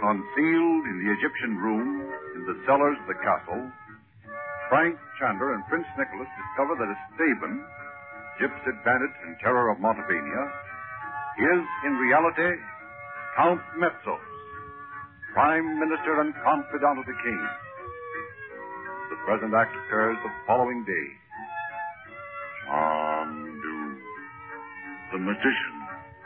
Concealed in the Egyptian room, in the cellars of the castle, Frank Chandler and Prince Nicholas discover that Esteban, Gyp's advantage and terror of Montevania, is in reality Count Metzos, Prime Minister and confidant of the king. The present act occurs the following day. Chandu, the magician.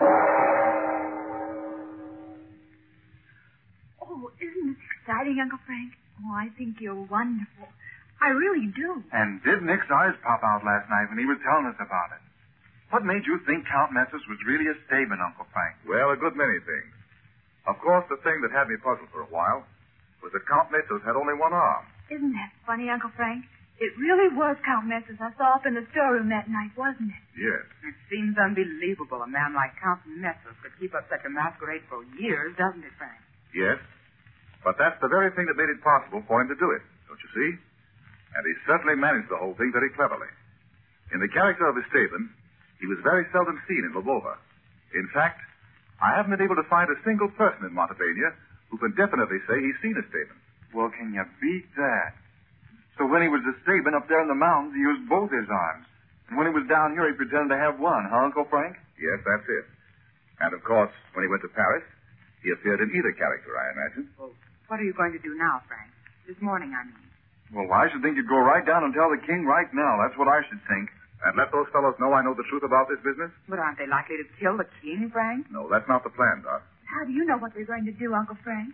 Oh, isn't this exciting, Uncle Frank? Oh, I think you're wonderful. I really do. And did Nick's eyes pop out last night when he was telling us about it? What made you think Count Metzos was really Esteban, Uncle Frank? Well, a good many things. Of course, the thing that had me puzzled for a while was that Count Metzos had only one arm. Isn't that funny, Uncle Frank? It really was Count Metzos I saw up in the storeroom that night, wasn't it? Yes. It seems unbelievable a man like Count Metzos could keep up such a masquerade for years, doesn't it, Frank? Yes. But that's the very thing that made it possible for him to do it, don't you see? And he certainly managed the whole thing very cleverly. In the character of Esteban, he was very seldom seen in Lvova. In fact, I haven't been able to find a single person in Montevania who can definitely say he's seen Esteban. Well, can you beat that? So when he was Esteban up there in the mountains, he used both his arms. And when he was down here, he pretended to have one, huh, Uncle Frank? Yes, that's it. And, of course, when he went to Paris, he appeared in either character, I imagine. Well, what are you going to do now, Frank? This morning, I mean. Well, I should think you'd go right down and tell the king right now. That's what I should think. And let those fellows know I know the truth about this business? But aren't they likely to kill the king, Frank? No, that's not the plan, Doc. How do you know what they're going to do, Uncle Frank?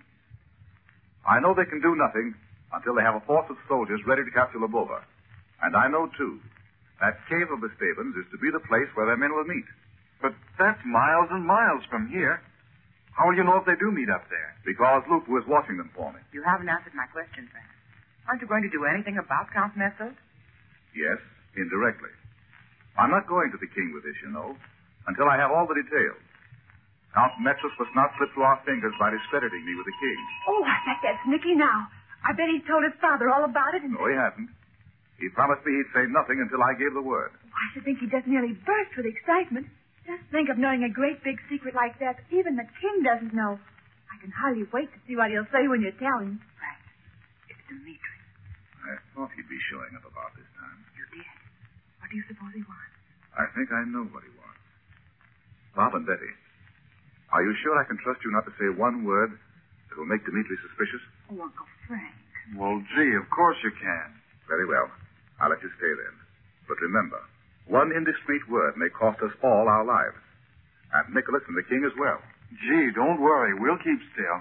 I know they can do nothing until they have a force of soldiers ready to capture Lvova. And I know, too, that cave of Esteban's is to be the place where their men will meet. But that's miles and miles from here. How will you know if they do meet up there? Because Lupu is watching them for me. You haven't answered my question, Frank. Aren't you going to do anything about Count Metzos? Yes, indirectly. I'm not going to the king with this, you know, until I have all the details. Count Metzos must not slip through our fingers by discrediting me with the king. Oh, I bet that's Nicky now. I bet he's told his father all about it. No, he hasn't. He promised me he'd say nothing until I gave the word. Oh, I should think he just nearly burst with excitement. Just think of knowing a great big secret like that even the king doesn't know. I can hardly wait to see what he'll say when you tell him. Frank, it's Dimitri. I thought he'd be showing up about this time. You did? What do you suppose he wants? I think I know what he wants. Bob and Betty, are you sure I can trust you not to say one word that will make Dimitri suspicious? Oh, Uncle Frank. Well, gee, of course you can. Very well. I'll let you stay then. But remember, one indiscreet word may cost us all our lives. And Nicholas and the king as well. Gee, don't worry. We'll keep still.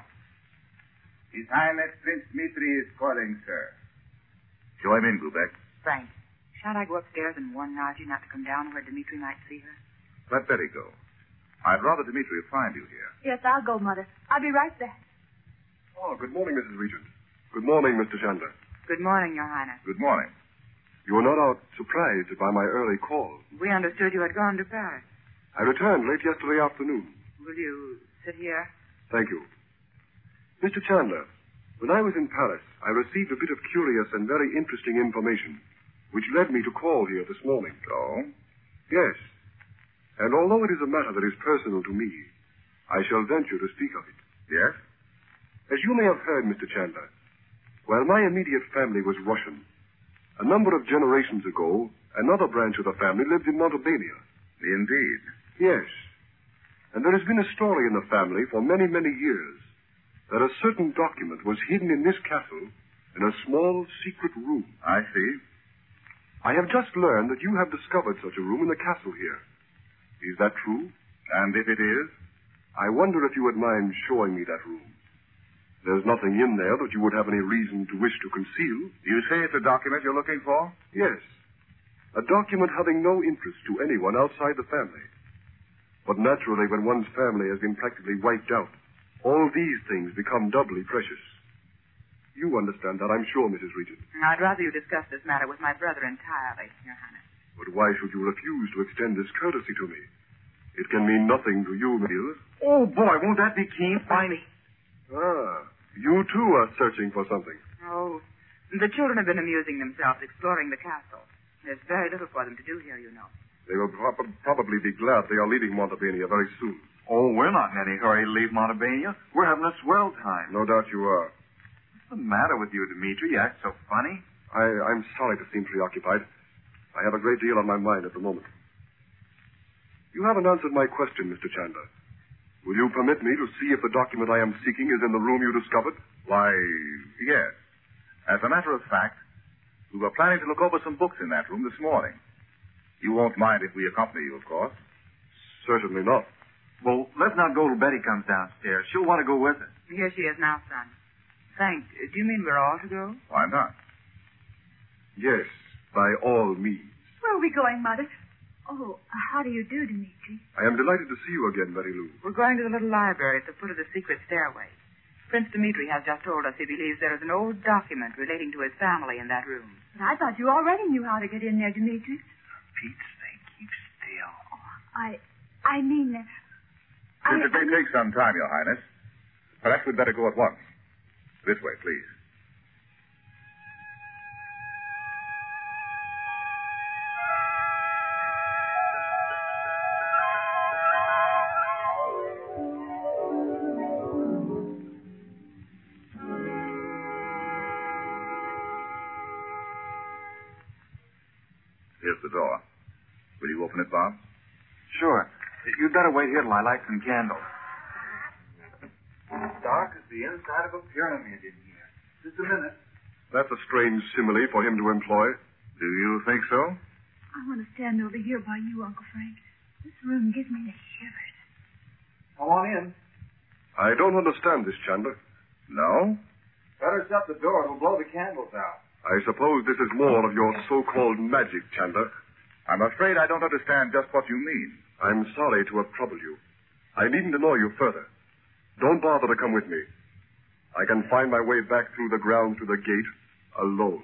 His Highness Prince Dmitri is calling, sir. Show him in, Gubek. Frank, shan't I go upstairs and warn Naji not to come down where Dimitri might see her? Let Betty go. I'd rather Dimitri find you here. Yes, I'll go, Mother. I'll be right back. Oh, good morning, Mrs. Regent. Good morning, Mr. Chandler. Good morning, Your Highness. Good morning. You were not out surprised by my early call. We understood you had gone to Paris. I returned late yesterday afternoon. Will you sit here? Thank you. Mr. Chandler, when I was in Paris, I received a bit of curious and very interesting information, which led me to call here this morning. Oh? Yes. And although it is a matter that is personal to me, I shall venture to speak of it. Yes? As you may have heard, Mr. Chandler, while my immediate family was Russian, a number of generations ago, another branch of the family lived in Montevania. Indeed. Yes. And there has been a story in the family for many, many years that a certain document was hidden in this castle in a small secret room. I see. I have just learned that you have discovered such a room in the castle here. Is that true? And if it is? I wonder if you would mind showing me that room. There's nothing in there that you would have any reason to wish to conceal. You say it's a document you're looking for? Yes. A document having no interest to anyone outside the family. But naturally, when one's family has been practically wiped out, all these things become doubly precious. You understand that, I'm sure, Mrs. Regent. I'd rather you discuss this matter with my brother entirely, Your Highness. But why should you refuse to extend this courtesy to me? It can mean nothing to you, Mills. Oh, boy, won't that be keen? Finally. Ah, you too are searching for something. Oh, the children have been amusing themselves exploring the castle. There's very little for them to do here, you know. They will probably be glad they are leaving Montebania very soon. Oh, we're not in any hurry to leave Montebania. We're having a swell time. No doubt you are. What's the matter with you, Dimitri? You act so funny. I'm sorry to seem preoccupied. I have a great deal on my mind at the moment. You haven't answered my question, Mr. Chandler. Will you permit me to see if the document I am seeking is in the room you discovered? Why, yes. As a matter of fact, we were planning to look over some books in that room this morning. You won't mind if we accompany you, of course. Certainly not. Well, let's not go till Betty comes downstairs. She'll want to go with us. Here she is now, son. Frank, do you mean we're all to go? Why not? Yes, by all means. Where are we going, Mother? Oh, how do you do, Dimitri? I am delighted to see you again, Betty Lou. We're going to the little library at the foot of the secret stairway. Prince Dimitri has just told us he believes there is an old document relating to his family in that room. But I thought you already knew how to get in there, Dimitri. Pete's sake, keep still. I mean... Since it may take some time, Your Highness, perhaps we'd better go at once. This way, please. Here's the door. Will you open it, Bob? Sure. You'd better wait here till I light some candles. It's dark as the inside of a pyramid in here. Just a minute. That's a strange simile for him to employ. Do you think so? I want to stand over here by you, Uncle Frank. This room gives me the shivers. Come on in. I don't understand this, Chandler. No? Better shut the door. It'll blow the candles out. I suppose this is more of your so-called magic, Chandler. I'm afraid I don't understand just what you mean. I'm sorry to have troubled you. I needn't annoy you further. Don't bother to come with me. I can find my way back through the grounds to the gate alone.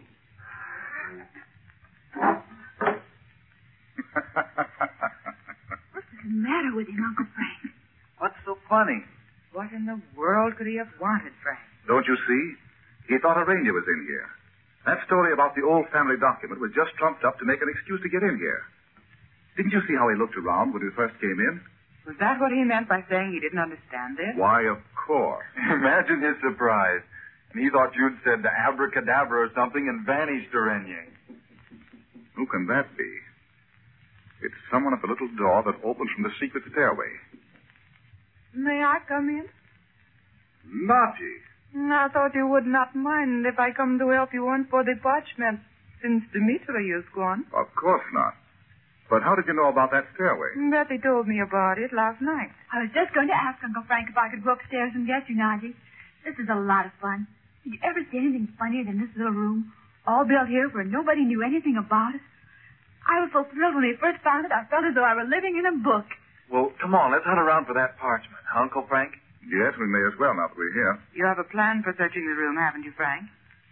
What's the matter with him, Uncle Frank? What's so funny? What in the world could he have wanted, Frank? Don't you see? He thought a ranger was in here. That story about the old family document was just trumped up to make an excuse to get in here. Didn't you see how he looked around when he first came in? Was that what he meant by saying he didn't understand this? Why, of course. Imagine his surprise. And he thought you'd said the abracadabra or something and vanished, Orenye. Who can that be? It's someone at the little door that opens from the secret stairway. May I come in? Naughty. I thought you would not mind if I come to help you hunt for the parchment since Dimitri is gone. Of course not. But how did you know about that stairway? Betty told me about it last night. I was just going to ask Uncle Frank if I could go upstairs and get you, Najee. This is a lot of fun. Did you ever see anything funnier than this little room? All built here where nobody knew anything about it. I was so thrilled when we first found it, I felt as though I were living in a book. Well, come on, let's hunt around for that parchment, huh, Uncle Frank? Yes, we may as well now that we're here. You have a plan for searching the room, haven't you, Frank?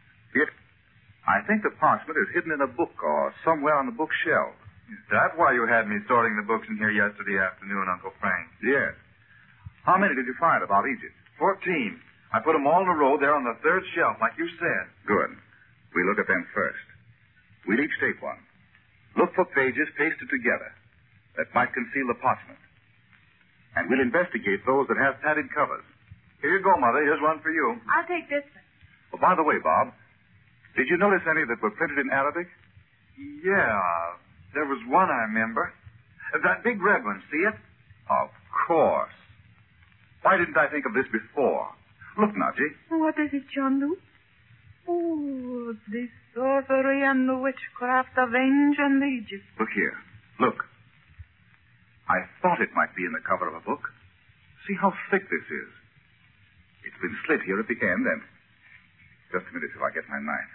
I think the parchment is hidden in a book or somewhere on the bookshelf. Is that why you had me sorting the books in here yesterday afternoon, Uncle Frank? Yes. How many did you find about Egypt? 14. I put them all in a row there on the third shelf, like you said. Good. We look at them first. We'll each take one. Look for pages pasted together that might conceal the parchment. And we'll investigate those that have padded covers. Here you go, Mother. Here's one for you. I'll take this one. Oh, by the way, Bob, did you notice any that were printed in Arabic? Yeah, there was one I remember. That big red one, see it? Of course. Why didn't I think of this before? Look, Najee. What is it, John Lou? Oh, the sorcery and the witchcraft of ancient Egypt. Look here. Look. I thought it might be in the cover of a book. See how thick this is. It's been slit here at the end, and... Just a minute till I get my knife.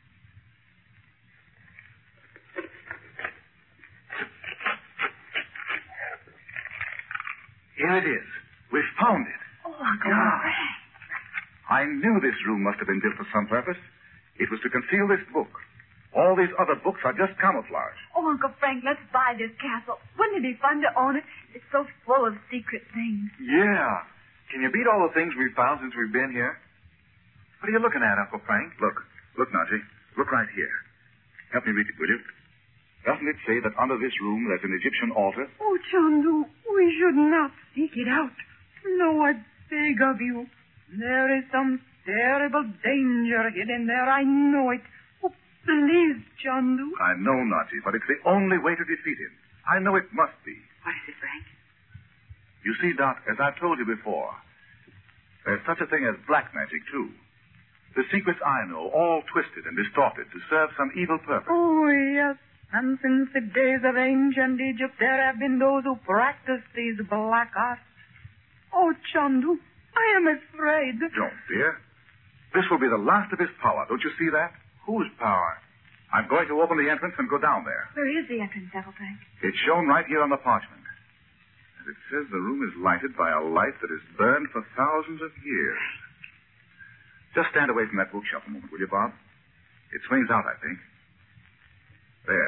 Here it is. We've found it. Oh, Uncle Frank. I knew this room must have been built for some purpose. It was to conceal this book. All these other books are just camouflage. Oh, Uncle Frank, let's buy this castle. Wouldn't it be fun to own it? It's so full of secret things. Yeah. Can you beat all the things we've found since we've been here? What are you looking at, Uncle Frank? Look, Najee. Look right here. Help me read it, will you? Doesn't it say that under this room there's an Egyptian altar? Oh, Chandu, we should not seek it out. No, I beg of you. There is some terrible danger hidden there. I know it. Oh, please, Chandu. I know, Naji, but it's the only way to defeat him. I know it must be. What is it, Frank? You see, Dot, as I've told you before, there's such a thing as black magic, too. The secrets I know, all twisted and distorted to serve some evil purpose. Oh, yes. And since the days of ancient Egypt, there have been those who practiced these black arts. Oh, Chandu, I am afraid. Don't fear. This will be the last of his power. Don't you see that? Whose power? I'm going to open the entrance and go down there. Where is the entrance, Uncle Frank? It's shown right here on the parchment. And it says the room is lighted by a light that has burned for thousands of years. Just stand away from that bookshelf a moment, will you, Bob? It swings out, I think. There.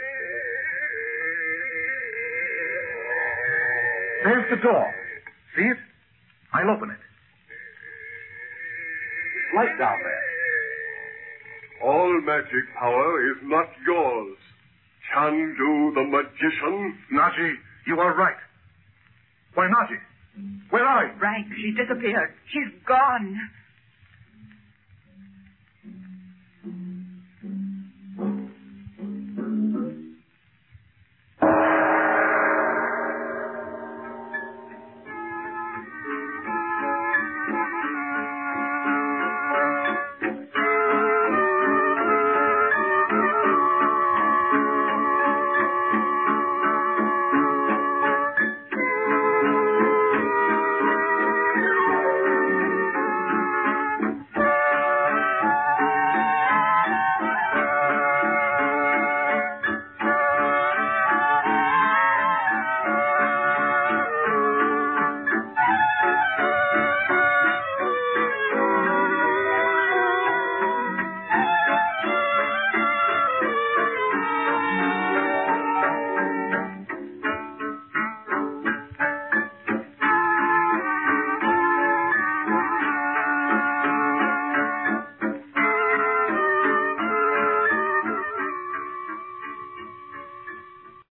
There's the door. See it? I'll open it. It's light down there. All magic power is not yours. Chandu the magician. Naji, you are right. Why, Naji, where are you? Frank, she disappeared. She's gone.